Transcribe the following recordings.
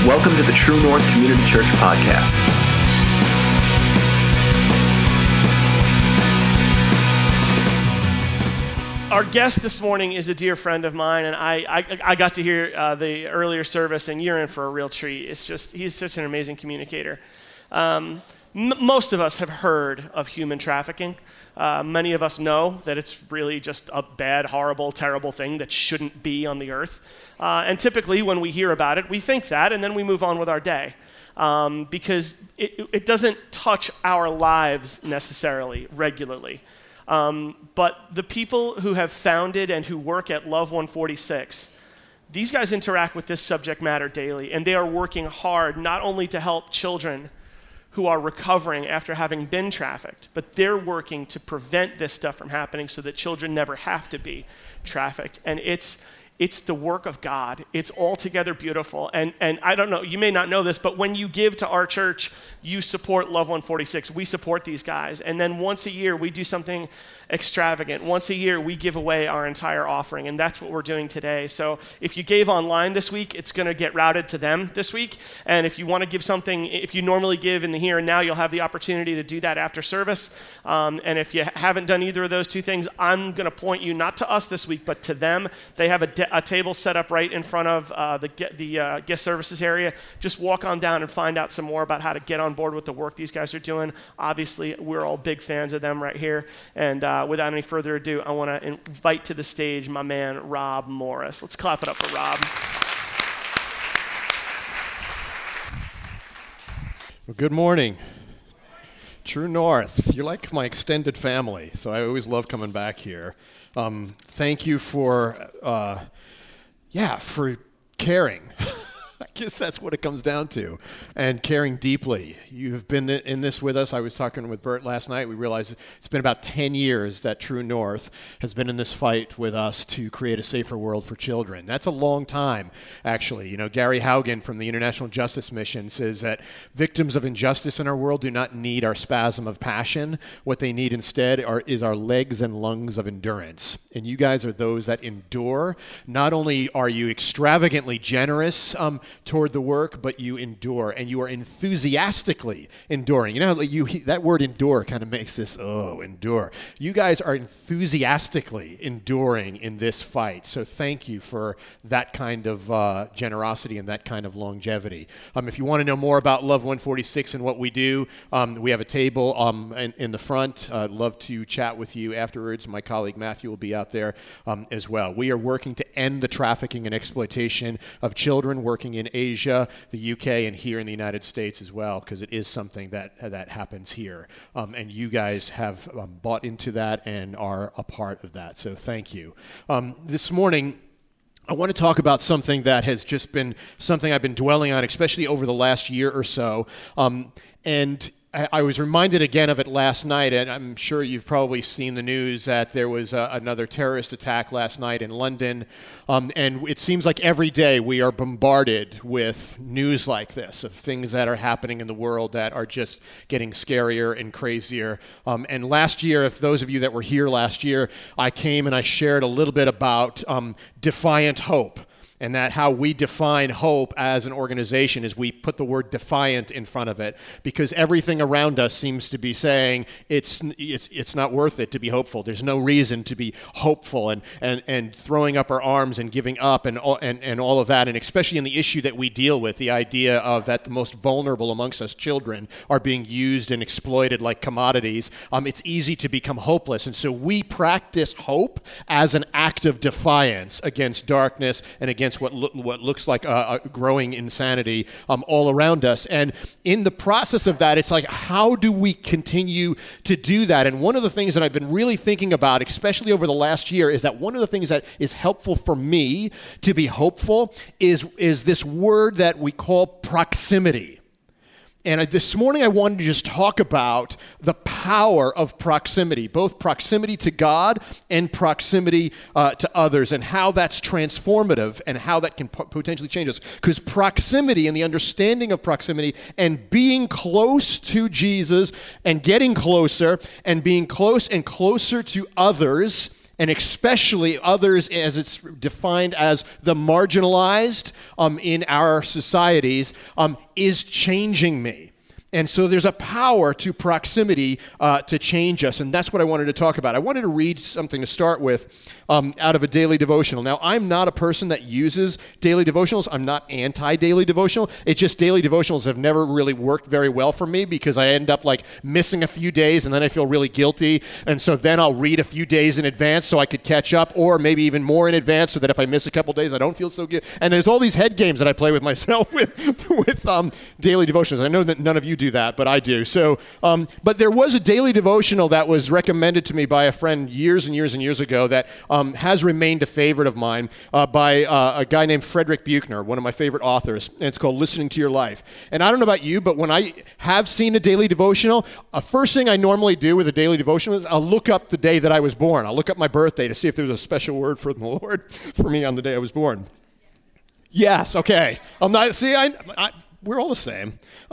welcome to the True North Community Church podcast. Our guest this morning is a dear friend of mine, and I got to hear the earlier service, and you're in for a real treat. He's such an amazing communicator. Most of us have heard of human trafficking. Many of us know that it's really just a bad, horrible, terrible thing that shouldn't be on the earth. And typically when we hear about it, we think that, and then we move on with our day. Because it doesn't touch our lives necessarily, regularly. But the people who have founded and who work at Love 146, these guys interact with this subject matter daily, and they are working hard not only to help children who are recovering after having been trafficked, but they're working to prevent this stuff from happening so that children never have to be trafficked. And it's the work of God. It's altogether beautiful. And I don't know, you may not know this, but when you give to our church, you support Love 146. We support these guys. And then once a year, we do something extravagant. Once a year, we give away our entire offering, and that's what we're doing today. So if you gave online this week, it's going to get routed to them this week. And if you want to give something, if you normally give in the here and now, you'll have the opportunity to do that after service. And if you haven't done either of those two things, I'm going to point you not to us this week, but to them. They have a table set up right in front of the guest services area. Just walk on down and find out some more about how to get on board with the work these guys are doing. Obviously, we're all big fans of them right here. And without any further ado, I want to invite to the stage my man, Rob Morris. Let's clap it up for Rob. Well, good morning. True North, you're like my extended family, so I always love coming back here. Thank you for caring. I guess that's what it comes down to, and caring deeply. You have been in this with us. I was talking with Bert last night. We realized it's been about 10 years that True North has been in this fight with us to create a safer world for children. That's a long time, actually. You know, Gary Haugen from the International Justice Mission says that victims of injustice in our world do not need our spasm of passion. What they need instead is our legs and lungs of endurance. And you guys are those that endure. Not only are you extravagantly generous toward the work, but you endure, and you are enthusiastically enduring. You know, that word endure kind of makes this, endure. You guys are enthusiastically enduring in this fight, so thank you for that kind of generosity and that kind of longevity. If you want to know more about Love 146 and what we do, we have a table in the front. I'd love to chat with you afterwards. My colleague Matthew will be out there as well. We are working to end the trafficking and exploitation of children, working in Asia, the UK, and here in the United States as well, because it is something that happens here. And you guys have bought into that and are a part of that. So thank you. This morning, I want to talk about something that has just been something I've been dwelling on, especially over the last year or so. And I was reminded again of it last night, and I'm sure you've probably seen the news that there was another terrorist attack last night in London. And it seems like every day we are bombarded with news like this, of things that are happening in the world that are just getting scarier and crazier. And last year, if those of you that were here last year, I came and I shared a little bit about defiant hope. And that how we define hope as an organization is we put the word defiant in front of it, because everything around us seems to be saying it's not worth it to be hopeful. There's no reason to be hopeful, and throwing up our arms and giving up and all of that, and especially in the issue that we deal with, the idea of that the most vulnerable amongst us, children, are being used and exploited like commodities. It's easy to become hopeless, and so we practice hope as an act of defiance against darkness and against what looks like a growing insanity all around us. And in the process of that, it's like, how do we continue to do that? And one of the things that I've been really thinking about, especially over the last year, is that one of the things that is helpful for me to be hopeful is this word that we call proximity. And this morning I wanted to just talk about the power of proximity, both proximity to God and proximity to others, and how that's transformative and how that can potentially change us. Because proximity and the understanding of proximity and being close to Jesus and getting closer and being close and closer to others and especially others as it's defined as the marginalized in our societies, is changing me. And so there's a power to proximity to change us, and that's what I wanted to talk about. I wanted to read something to start with out of a daily devotional. Now, I'm not a person that uses daily devotionals. I'm not anti-daily devotional. It's just daily devotionals have never really worked very well for me because I end up like missing a few days, and then I feel really guilty, and so then I'll read a few days in advance so I could catch up, or maybe even more in advance so that if I miss a couple days, I don't feel so good. And there's all these head games that I play with myself with daily devotionals. I know that none of you do that, but I do. So, but there was a daily devotional that was recommended to me by a friend years and years and years ago that has remained a favorite of mine by a guy named Frederick Buechner, one of my favorite authors, and it's called Listening to Your Life. And I don't know about you, but when I have seen a daily devotional, first thing I normally do with a daily devotional is I'll look up the day that I was born. I'll look up my birthday to see if there was a special word from the Lord for me on the day I was born. Yes, okay. I'm not. See, we're all the same.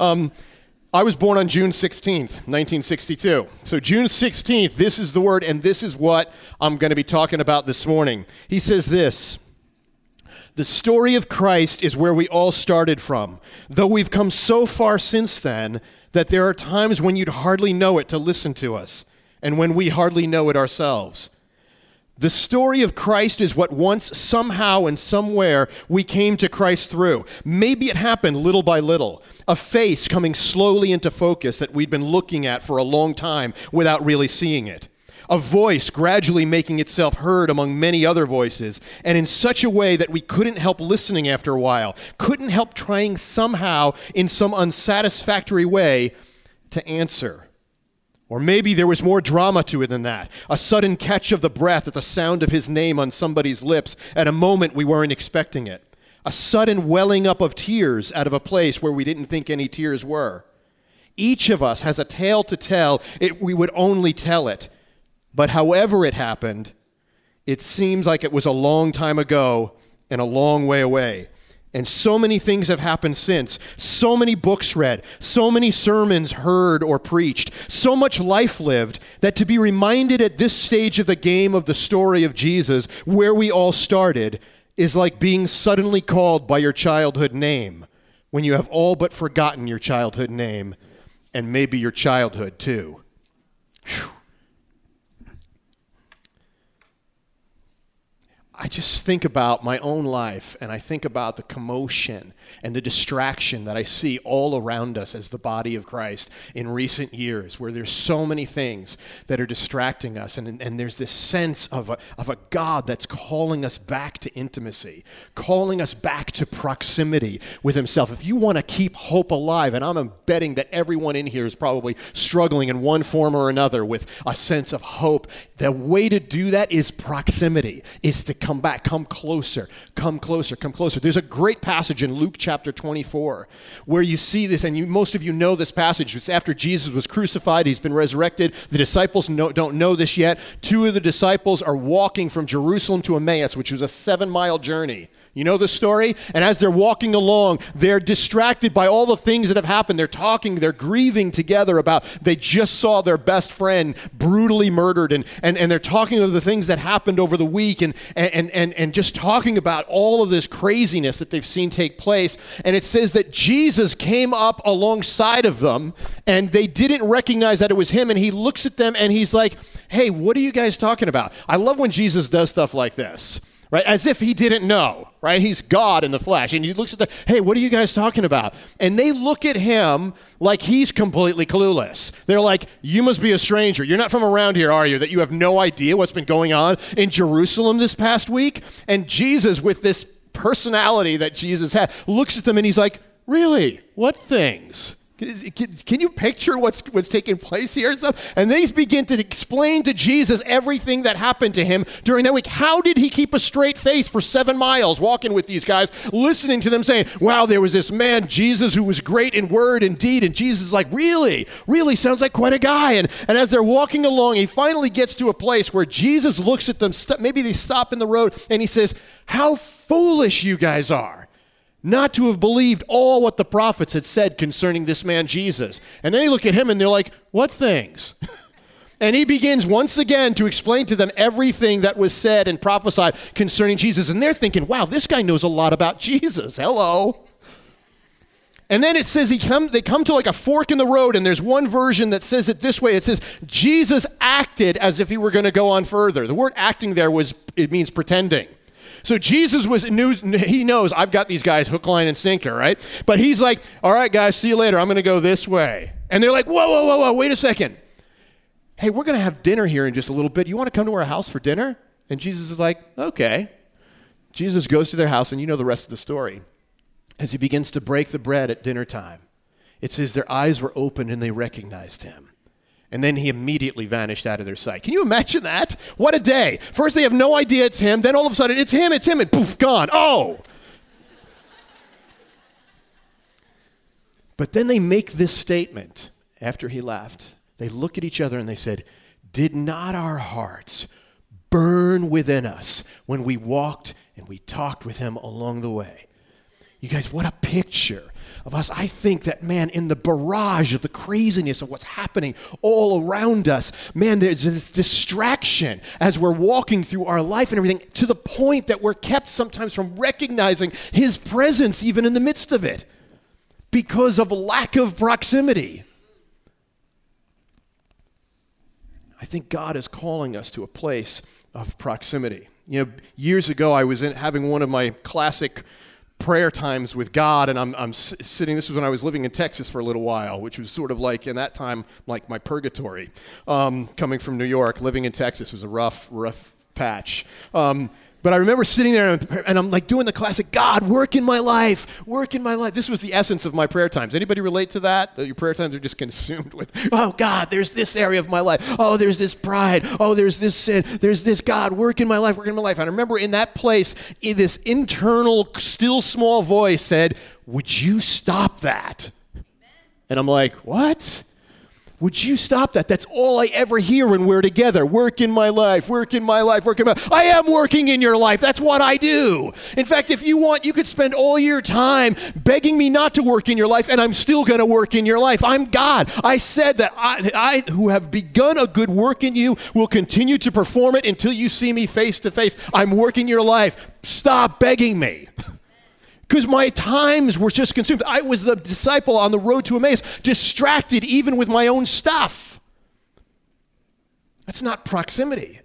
I was born on June 16th, 1962. So June 16th, this is the word, and this is what I'm going to be talking about this morning. He says this: the story of Christ is where we all started from, though we've come so far since then that there are times when you'd hardly know it to listen to us, and when we hardly know it ourselves. The story of Christ is what once, somehow, and somewhere we came to Christ through. Maybe it happened little by little, a face coming slowly into focus that we'd been looking at for a long time without really seeing it. A voice gradually making itself heard among many other voices, and in such a way that we couldn't help listening after a while, couldn't help trying somehow, in some unsatisfactory way, to answer. Or maybe there was more drama to it than that. A sudden catch of the breath at the sound of his name on somebody's lips at a moment we weren't expecting it. A sudden welling up of tears out of a place where we didn't think any tears were. Each of us has a tale to tell if we would only tell it. But however it happened, it seems like it was a long time ago and a long way away. And so many things have happened since. So many books read, so many sermons heard or preached, so much life lived, that to be reminded at this stage of the game of the story of Jesus, where we all started, is like being suddenly called by your childhood name, when you have all but forgotten your childhood name, and maybe your childhood too. Whew. I just think about my own life, and I think about the commotion and the distraction that I see all around us as the body of Christ in recent years, where there's so many things that are distracting us, and there's this sense of a God that's calling us back to intimacy, calling us back to proximity with himself. If you want to keep hope alive, and I'm betting that everyone in here is probably struggling in one form or another with a sense of hope, the way to do that is proximity, is to come back, come closer, come closer, come closer. There's a great passage in Luke chapter 24 where you see this, and most of you know this passage. It's after Jesus was crucified, he's been resurrected. The disciples don't know this yet. Two of the disciples are walking from Jerusalem to Emmaus, which was a 7-mile journey. You know the story? And as they're walking along, they're distracted by all the things that have happened. They're talking, they're grieving together about they just saw their best friend brutally murdered, and they're talking of the things that happened over the week and just talking about all of this craziness that they've seen take place. And it says that Jesus came up alongside of them, and they didn't recognize that it was him, and he looks at them and he's like, hey, what are you guys talking about? I love when Jesus does stuff like this. Right? As if he didn't know, right? He's God in the flesh. And he looks at hey, what are you guys talking about? And they look at him like he's completely clueless. They're like, you must be a stranger. You're not from around here, are you? That you have no idea what's been going on in Jerusalem this past week? And Jesus, with this personality that Jesus had, looks at them and he's like, really? What things? Can you picture what's taking place here and stuff? And they begin to explain to Jesus everything that happened to him during that week. How did he keep a straight face for 7 miles walking with these guys, listening to them saying, wow, there was this man, Jesus, who was great in word and deed. And Jesus is like, really sounds like quite a guy. And as they're walking along, he finally gets to a place where Jesus looks at them. Maybe they stop in the road and he says, how foolish you guys are, not to have believed all what the prophets had said concerning this man Jesus. And they look at him and they're like, what things? And he begins once again to explain to them everything that was said and prophesied concerning Jesus. And they're thinking, wow, this guy knows a lot about Jesus. Hello. And then it says they come to like a fork in the road, and there's one version that says it this way. It says, Jesus acted as if he were going to go on further. The word acting there it means pretending. So Jesus he knows I've got these guys hook, line, and sinker, right? But he's like, all right, guys, see you later. I'm going to go this way. And they're like, whoa, wait a second. Hey, we're going to have dinner here in just a little bit. You want to come to our house for dinner? And Jesus is like, okay. Jesus goes to their house, and you know the rest of the story. As he begins to break the bread at dinner time, it says their eyes were opened and they recognized him. And then he immediately vanished out of their sight. Can you imagine that? What a day. First they have no idea it's him. Then all of a sudden it's him, and poof, gone. Oh! But then they make this statement after he left. They look at each other and they said, did not our hearts burn within us when we walked and we talked with him along the way? You guys, what a picture of us. I think that, man, in the barrage of the craziness of what's happening all around us, man, there's this distraction as we're walking through our life and everything, to the point that we're kept sometimes from recognizing his presence even in the midst of it because of lack of proximity. I think God is calling us to a place of proximity. You know, years ago, I was having one of my classic prayer times with God, and I'm sitting, this was when I was living in Texas for a little while, which was sort of like, in that time, like my purgatory. Coming from New York, living in Texas was a rough patch. But I remember sitting there and I'm like doing the classic, God, work in my life. This was the essence of my prayer times. Anybody relate to that? That your prayer times are just consumed with, oh God, there's this area of my life. Oh, there's this pride. Oh, there's this sin. There's this, God, work in my life. And I remember in that place, this internal, still small voice said, would you stop that? And I'm like, what? Would you stop that? That's all I ever hear when we're together. Work in my life, work in my life, work in my life. I am working in your life. That's what I do. In fact, if you want, you could spend all your time begging me not to work in your life, and I'm still going to work in your life. I'm God. I said that I who have begun a good work in you will continue to perform it until you see me face to face. I'm working your life. Stop begging me. Because my times were just consumed. I was the disciple on the road to Emmaus, distracted even with my own stuff. That's not proximity.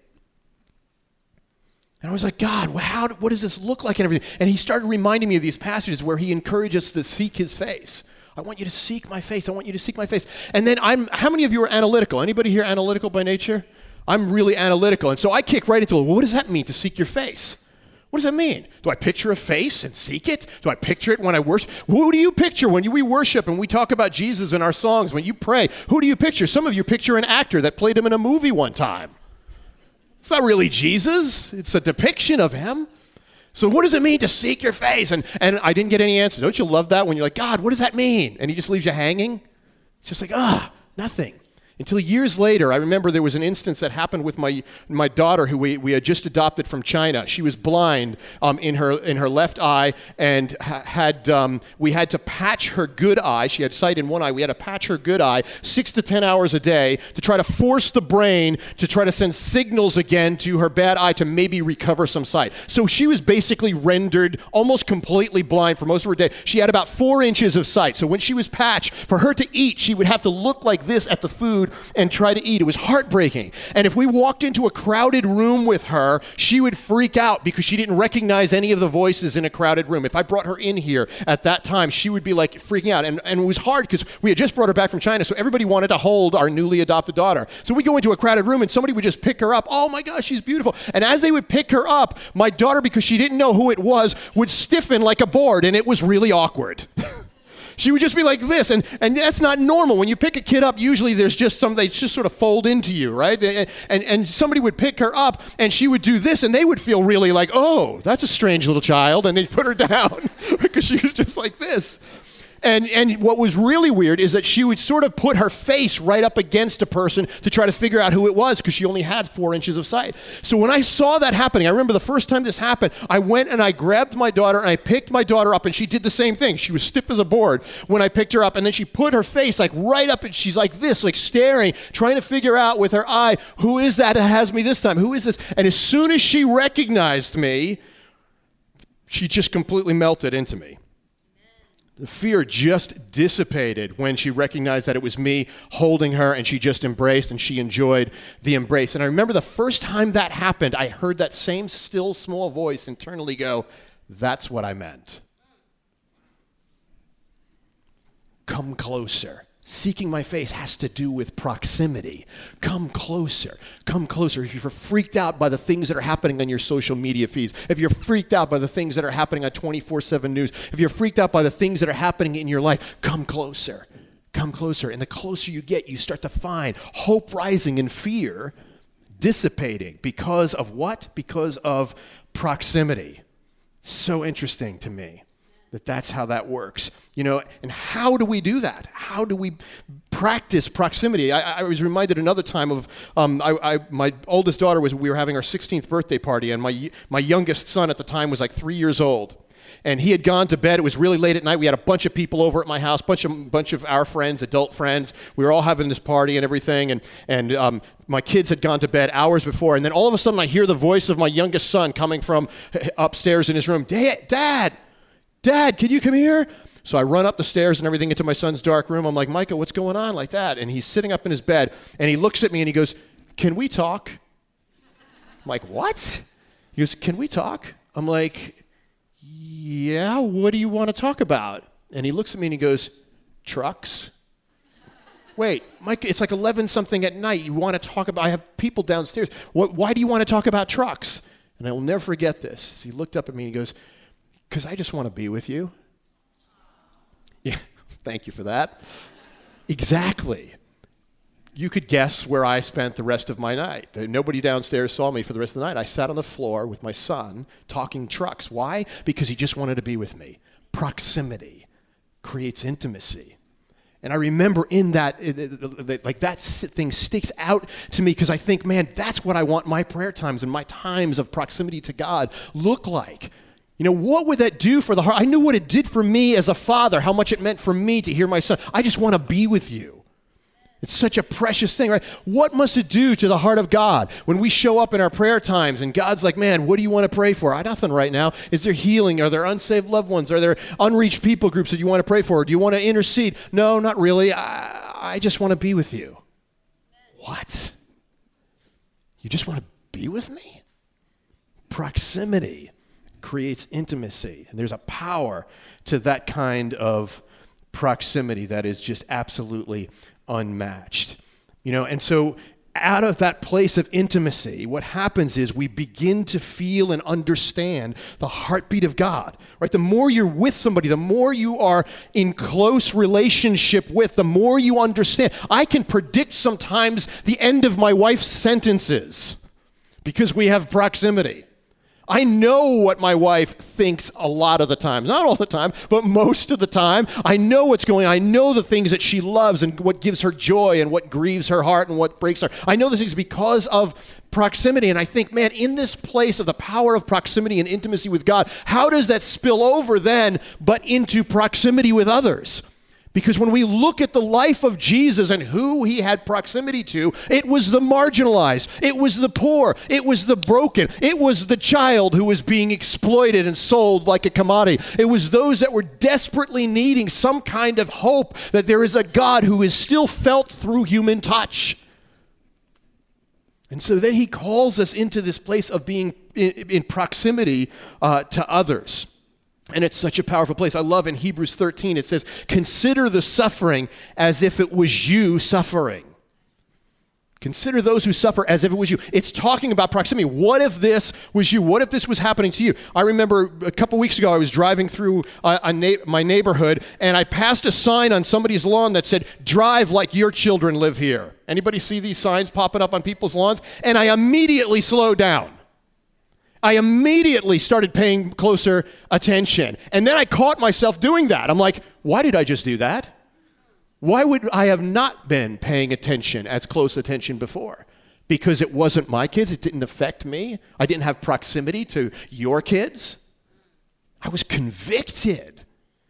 And I was like, God, what does this look like and everything? And he started reminding me of these passages where he encouraged us to seek his face. I want you to seek my face. I want you to seek my face. And then how many of you are analytical? Anybody here analytical by nature? I'm really analytical. And so I kick right into, well, what does that mean to seek your face? What does that mean? Do I picture a face and seek it? Do I picture it when I worship? Who do you picture when we worship and we talk about Jesus in our songs? When you pray, who do you picture? Some of you picture an actor that played him in a movie one time. It's not really Jesus. It's a depiction of him. So what does it mean to seek your face? And I didn't get any answers. Don't you love that when you're like, God, what does that mean? And he just leaves you hanging? It's just like, nothing. Until years later, I remember there was an instance that happened with my daughter who we had just adopted from China. She was blind in her left eye, and we had to patch her good eye. She had sight in one eye. We had to patch her good eye 6 to 10 hours a day to try to force the brain to try to send signals again to her bad eye to maybe recover some sight. So she was basically rendered almost completely blind for most of her day. She had about 4 inches of sight. So when she was patched, for her to eat, she would have to look like this at the food and try to eat. It was heartbreaking. And if we walked into a crowded room with her, she would freak out because she didn't recognize any of the voices in a crowded room. If I brought her in here at that time, she would be like freaking out. And it was hard because we had just brought her back from China, so everybody wanted to hold our newly adopted daughter. So we go into a crowded room and somebody would just pick her up. Oh my gosh, she's beautiful. And as they would pick her up, my daughter, because she didn't know who it was, would stiffen like a board, and it was really awkward. She would just be like this, and that's not normal. When you pick a kid up, usually there's just they just sort of fold into you, right? And somebody would pick her up, and she would do this, and they would feel really like, oh, that's a strange little child, and they'd put her down because she was just like this. And what was really weird is that she would sort of put her face right up against a person to try to figure out who it was because she only had 4 inches of sight. So when I saw that happening, I remember the first time this happened, I went and I grabbed my daughter and I picked my daughter up, and she did the same thing. She was stiff as a board when I picked her up, and then she put her face like right up, and she's like this, like staring, trying to figure out with her eye, who is that has me this time? Who is this? And as soon as she recognized me, she just completely melted into me. The fear just dissipated when she recognized that it was me holding her, and she just embraced, and she enjoyed the embrace. And I remember the first time that happened, I heard that same still small voice internally go, "That's what I meant. Come closer." Seeking my face has to do with proximity. Come closer. Come closer. If you're freaked out by the things that are happening on your social media feeds, if you're freaked out by the things that are happening on 24/7 news, if you're freaked out by the things that are happening in your life, come closer. Come closer. And the closer you get, you start to find hope rising and fear dissipating. Because of what? Because of proximity. So interesting to me that that's how that works. You know, and how do we do that? How do we practice proximity? I was reminded another time of my oldest daughter we were having our 16th birthday party, and my youngest son at the time was like 3 years old. And he had gone to bed. It was really late at night. We had a bunch of people over at my house, bunch of our friends, adult friends. We were all having this party and everything. And my kids had gone to bed hours before. And then all of a sudden, I hear the voice of my youngest son coming from upstairs in his room. Dad, can you come here? So I run up the stairs and everything into my son's dark room. I'm like, Micah, what's going on? Like that. And he's sitting up in his bed, and he looks at me and he goes, "Can we talk?" I'm like, "What?" He goes, "Can we talk?" I'm like, "Yeah, what do you want to talk about?" And he looks at me and he goes, "Trucks." Wait, Mike, it's like 11 something at night. You want to talk about, I have people downstairs. Why do you want to talk about trucks? And I will never forget this. He looked up at me and he goes, "Because I just want to be with you." Yeah, thank you for that. Exactly. You could guess where I spent the rest of my night. Nobody downstairs saw me for the rest of the night. I sat on the floor with my son talking trucks. Why? Because he just wanted to be with me. Proximity creates intimacy. And I remember in that, like that thing sticks out to me because I think, man, that's what I want my prayer times and my times of proximity to God look like. You know, what would that do for the heart? I knew what it did for me as a father, how much it meant for me to hear my son. I just want to be with you. It's such a precious thing, right? What must it do to the heart of God when we show up in our prayer times and God's like, "Man, what do you want to pray for?" Nothing right now. Is there healing? Are there unsaved loved ones? Are there unreached people groups that you want to pray for? Do you want to intercede? No, not really. I just want to be with you. What? You just want to be with me? Proximity creates intimacy, and there's a power to that kind of proximity that is just absolutely unmatched. You know, and so out of that place of intimacy, what happens is we begin to feel and understand the heartbeat of God, right? The more you're with somebody, the more you are in close relationship with, the more you understand. I can predict sometimes the end of my wife's sentences because we have proximity. I know what my wife thinks a lot of the time. Not all the time, but most of the time. I know what's going on. I know the things that she loves and what gives her joy and what grieves her heart and what breaks her. I know those things because of proximity. And I think, man, in this place of the power of proximity and intimacy with God, how does that spill over then but into proximity with others? Because when we look at the life of Jesus and who he had proximity to, it was the marginalized, it was the poor, it was the broken, it was the child who was being exploited and sold like a commodity. It was those that were desperately needing some kind of hope that there is a God who is still felt through human touch. And so then he calls us into this place of being in proximity to others. And it's such a powerful place. I love in Hebrews 13, it says, "Consider the suffering as if it was you suffering." Consider those who suffer as if it was you. It's talking about proximity. What if this was you? What if this was happening to you? I remember a couple weeks ago, I was driving through my neighborhood, and I passed a sign on somebody's lawn that said, "Drive like your children live here." Anybody see these signs popping up on people's lawns? And I immediately slowed down. I immediately started paying closer attention. And then I caught myself doing that. I'm like, why did I just do that? Why would I have not been paying attention, as close attention before? Because it wasn't my kids, it didn't affect me. I didn't have proximity to your kids. I was convicted.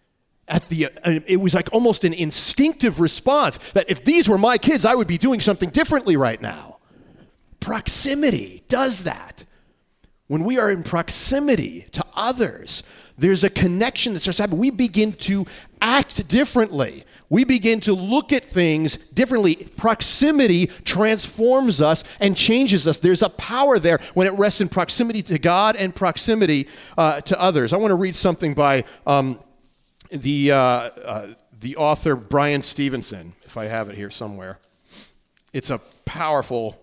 It was like almost an instinctive response that if these were my kids, I would be doing something differently right now. Proximity does that. When we are in proximity to others, there's a connection that starts happening. We begin to act differently. We begin to look at things differently. Proximity transforms us and changes us. There's a power there when it rests in proximity to God and proximity to others. I want to read something by the author Brian Stevenson, if I have it here somewhere. It's a powerful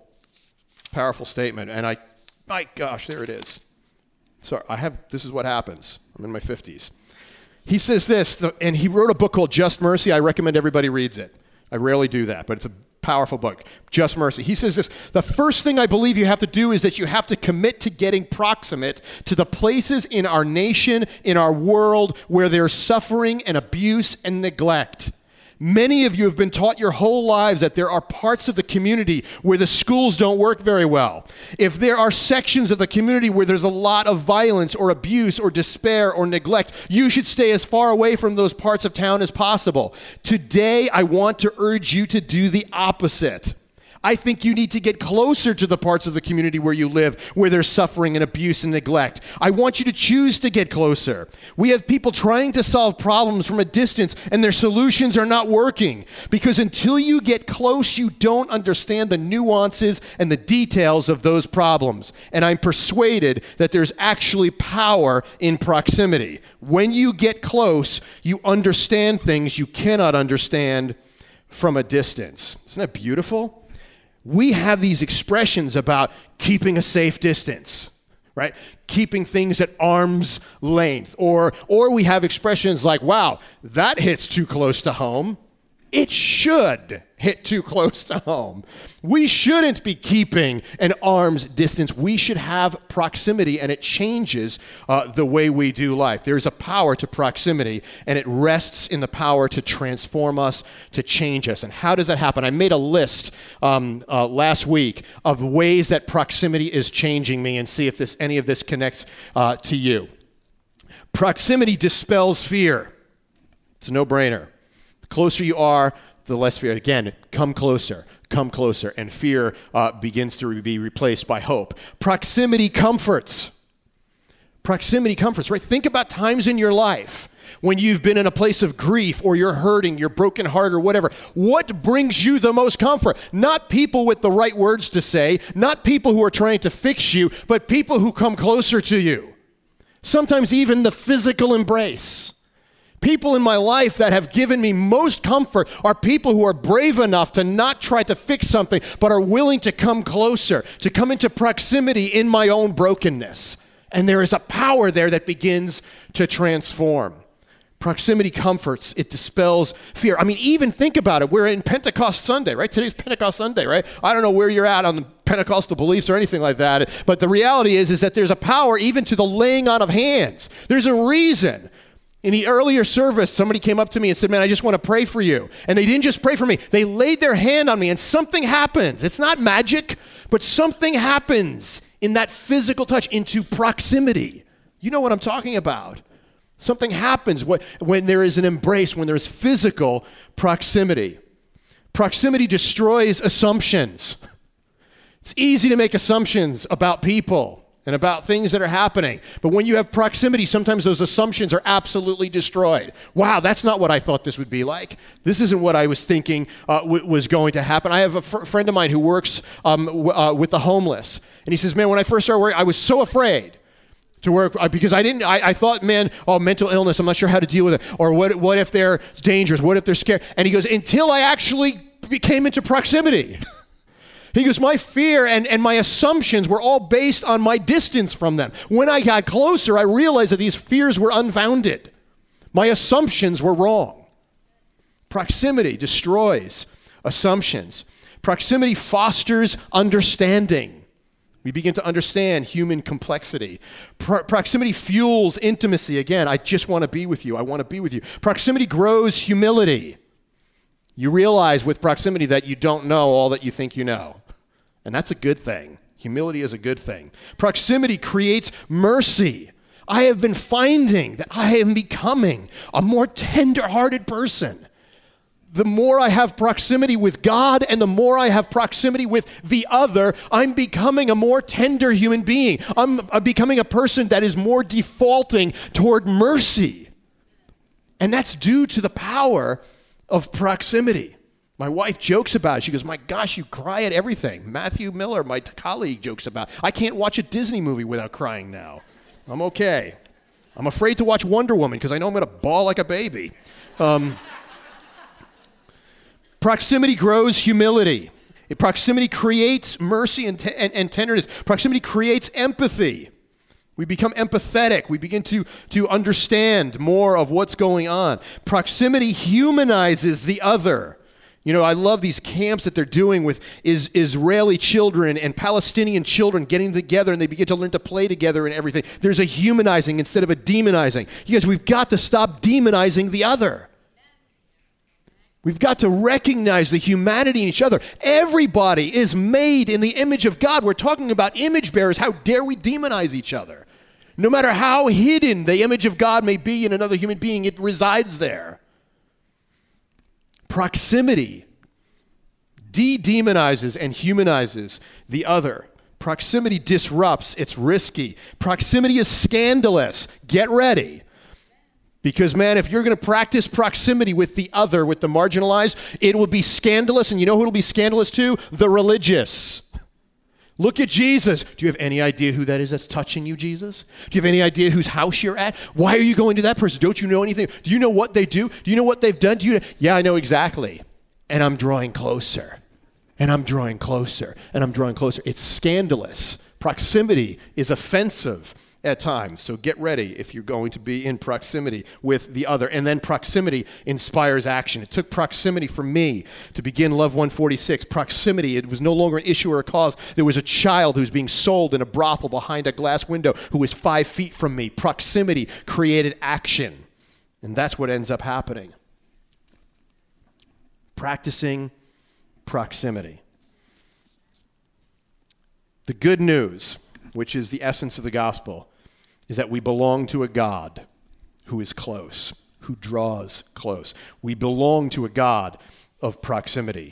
statement, and my gosh, there it is. So this is what happens. I'm in my 50s. He says this, and he wrote a book called Just Mercy. I recommend everybody reads it. I rarely do that, but it's a powerful book, Just Mercy. He says this, the first thing I believe you have to do is that you have to commit to getting proximate to the places in our nation, in our world, where there's suffering and abuse and neglect. Many of you have been taught your whole lives that there are parts of the community where the schools don't work very well. If there are sections of the community where there's a lot of violence or abuse or despair or neglect, you should stay as far away from those parts of town as possible. Today, I want to urge you to do the opposite. I think you need to get closer to the parts of the community where you live, where there's suffering and abuse and neglect. I want you to choose to get closer. We have people trying to solve problems from a distance, and their solutions are not working. Because until you get close, you don't understand the nuances and the details of those problems. And I'm persuaded that there's actually power in proximity. When you get close, you understand things you cannot understand from a distance. Isn't that beautiful? We have these expressions about keeping a safe distance, right? Keeping things at arm's length. Or we have expressions like, wow, that hits too close to home. It should hit too close to home. We shouldn't be keeping an arm's distance. We should have proximity, and it changes the way we do life. There's a power to proximity, and it rests in the power to transform us, to change us. And how does that happen? I made a list last week of ways that proximity is changing me, and see if any of this connects to you. Proximity dispels fear. It's a no-brainer. The closer you are, the less fear. Again, come closer, and fear begins to be replaced by hope. Proximity comforts, right? Think about times in your life when you've been in a place of grief, or you're hurting, you're broken heart, or whatever. What brings you the most comfort? Not people with the right words to say, not people who are trying to fix you, but people who come closer to you. Sometimes even the physical embrace. People in my life that have given me most comfort are people who are brave enough to not try to fix something, but are willing to come closer, to come into proximity in my own brokenness. And there is a power there that begins to transform. Proximity comforts, it dispels fear. I mean, even think about it. We're in Pentecost Sunday, right? Today's Pentecost Sunday, right? I don't know where you're at on the Pentecostal beliefs or anything like that, but the reality is that there's a power even to the laying on of hands. There's a reason. In the earlier service, somebody came up to me and said, man, I just want to pray for you. And they didn't just pray for me. They laid their hand on me, and something happens. It's not magic, but something happens in that physical touch, into proximity. You know what I'm talking about. Something happens when there is an embrace, when there's physical proximity. Proximity destroys assumptions. It's easy to make assumptions about people and about things that are happening. But when you have proximity, sometimes those assumptions are absolutely destroyed. Wow, that's not what I thought this would be like. This isn't what I was thinking was going to happen. I have a friend of mine who works with the homeless. And he says, man, when I first started working, I was so afraid to work because I thought, man, mental illness, I'm not sure how to deal with it. Or what if they're dangerous? What if they're scared? And he goes, until I actually came into proximity. He goes, my fear and my assumptions were all based on my distance from them. When I got closer, I realized that these fears were unfounded. My assumptions were wrong. Proximity destroys assumptions. Proximity fosters understanding. We begin to understand human complexity. Proximity fuels intimacy. Again, I just want to be with you. I want to be with you. Proximity grows humility. You realize with proximity that you don't know all that you think you know. And that's a good thing. Humility is a good thing. Proximity creates mercy. I have been finding that I am becoming a more tender-hearted person. The more I have proximity with God and the more I have proximity with the other, I'm becoming a more tender human being. I'm becoming a person that is more defaulting toward mercy. And that's due to the power of proximity. My wife jokes about it. She goes, my gosh, you cry at everything. Matthew Miller, my colleague, jokes about it. I can't watch a Disney movie without crying now. I'm okay. I'm afraid to watch Wonder Woman because I know I'm going to bawl like a baby. Proximity grows humility. Proximity creates mercy and tenderness. Proximity creates empathy. We become empathetic. We begin to understand more of what's going on. Proximity humanizes the other. You know, I love these camps that they're doing with Israeli children and Palestinian children getting together, and they begin to learn to play together and everything. There's a humanizing instead of a demonizing. You guys, we've got to stop demonizing the other. We've got to recognize the humanity in each other. Everybody is made in the image of God. We're talking about image bearers. How dare we demonize each other? No matter how hidden the image of God may be in another human being, it resides there. Proximity de-demonizes and humanizes the other. Proximity disrupts. It's risky. Proximity is scandalous. Get ready. Because, man, if you're going to practice proximity with the other, with the marginalized, it will be scandalous. And you know who it'll be scandalous to? The religious. Look at Jesus. Do you have any idea who that is that's touching you, Jesus? Do you have any idea whose house you're at? Why are you going to that person? Don't you know anything? Do you know what they do? Do you know what they've done? Yeah, I know exactly. And I'm drawing closer. And I'm drawing closer. And I'm drawing closer. It's scandalous. Proximity is offensive at times. So get ready if you're going to be in proximity with the other. And then proximity inspires action. It took proximity for me to begin Love 146. Proximity, it was no longer an issue or a cause. There was a child who was being sold in a brothel behind a glass window who was 5 feet from me. Proximity created action. And that's what ends up happening. Practicing proximity. The good news, which is the essence of the gospel, is that we belong to a God who is close, who draws close. We belong to a God of proximity.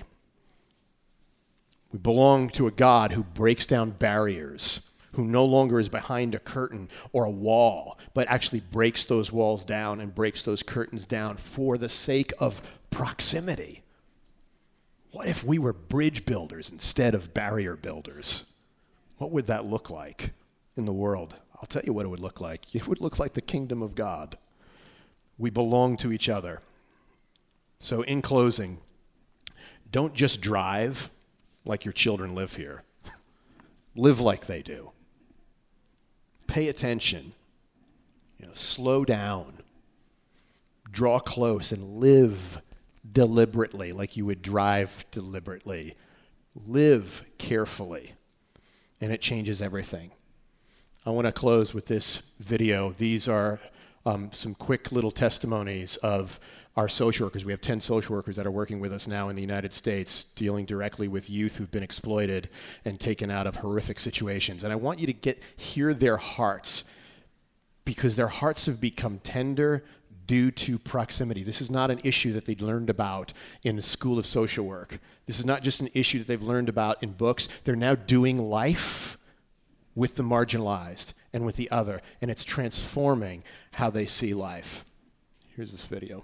We belong to a God who breaks down barriers, who no longer is behind a curtain or a wall, but actually breaks those walls down and breaks those curtains down for the sake of proximity. What if we were bridge builders instead of barrier builders? What would that look like in the world? I'll tell you what it would look like. It would look like the kingdom of God. We belong to each other. So in closing, don't just drive like your children live here. Live like they do. Pay attention. Slow down. Draw close and live deliberately like you would drive deliberately. Live carefully. And it changes everything. I want to close with this video. These are some quick little testimonies of our social workers. We have 10 social workers that are working with us now in the United States, dealing directly with youth who've been exploited and taken out of horrific situations. And I want you to hear their hearts, because their hearts have become tender due to proximity. This is not an issue that they'd learned about in the School of Social Work. This is not just an issue that they've learned about in books. They're now doing life with the marginalized and with the other, and it's transforming how they see life. Here's this video.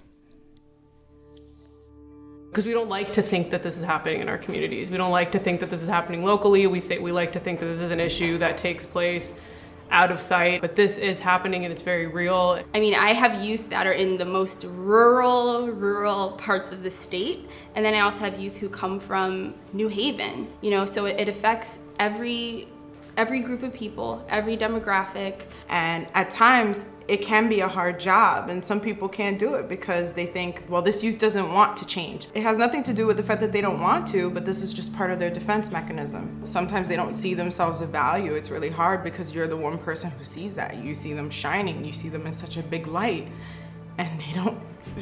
Because we don't like to think that this is happening in our communities. We don't like to think that this is happening locally. We like to think that this is an issue that takes place out of sight, but this is happening and it's very real. I mean, I have youth that are in the most rural parts of the state, and then I also have youth who come from New Haven, so it affects every group of people, every demographic. And at times, it can be a hard job, and some people can't do it because they think, well, this youth doesn't want to change. It has nothing to do with the fact that they don't want to, but this is just part of their defense mechanism. Sometimes they don't see themselves of value. It's really hard because you're the one person who sees that. You see them shining, you see them in such a big light, and they don't.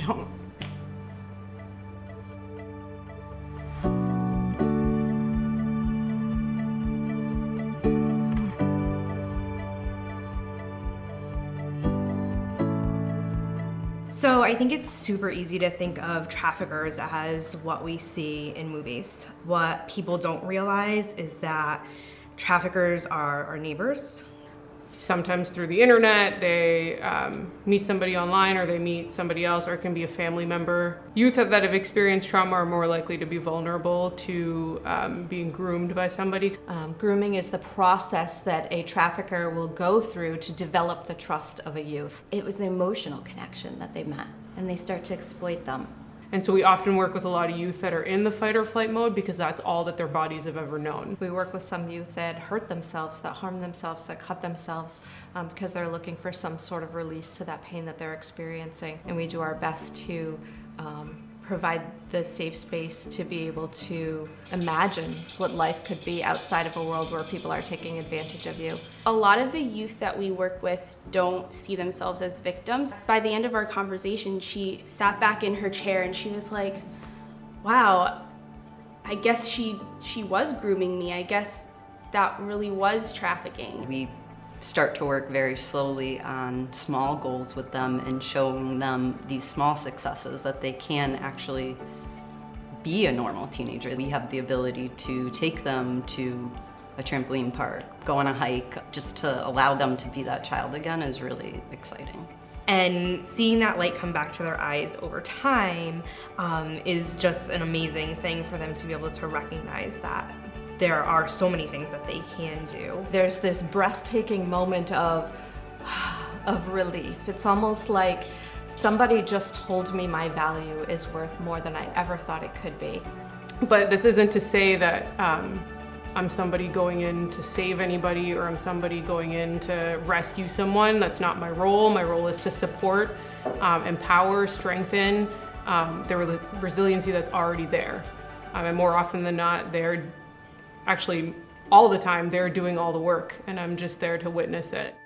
So I think it's super easy to think of traffickers as what we see in movies. What people don't realize is that traffickers are our neighbors. Sometimes through the internet, they meet somebody online, or they meet somebody else, or it can be a family member. Youth that have experienced trauma are more likely to be vulnerable to being groomed by somebody. Grooming is the process that a trafficker will go through to develop the trust of a youth. It was an emotional connection that they met, and they start to exploit them. And so we often work with a lot of youth that are in the fight or flight mode because that's all that their bodies have ever known. We work with some youth that hurt themselves, that harm themselves, that cut themselves because they're looking for some sort of release to that pain that they're experiencing. And we do our best to provide the safe space to be able to imagine what life could be outside of a world where people are taking advantage of you. A lot of the youth that we work with don't see themselves as victims. By the end of our conversation, she sat back in her chair and she was like, wow, I guess she was grooming me. I guess that really was trafficking. We start to work very slowly on small goals with them and showing them these small successes that they can actually be a normal teenager. We have the ability to take them to a trampoline park, go on a hike, just to allow them to be that child again is really exciting. And seeing that light come back to their eyes over time is just an amazing thing for them to be able to recognize that there are so many things that they can do. There's this breathtaking moment of relief. It's almost like somebody just told me my value is worth more than I ever thought it could be. But this isn't to say that I'm somebody going in to save anybody, or I'm somebody going in to rescue someone. That's not my role. My role is to support, empower, strengthen the resiliency that's already there. And more often than not, they're actually all the time, they're doing all the work, and I'm just there to witness it.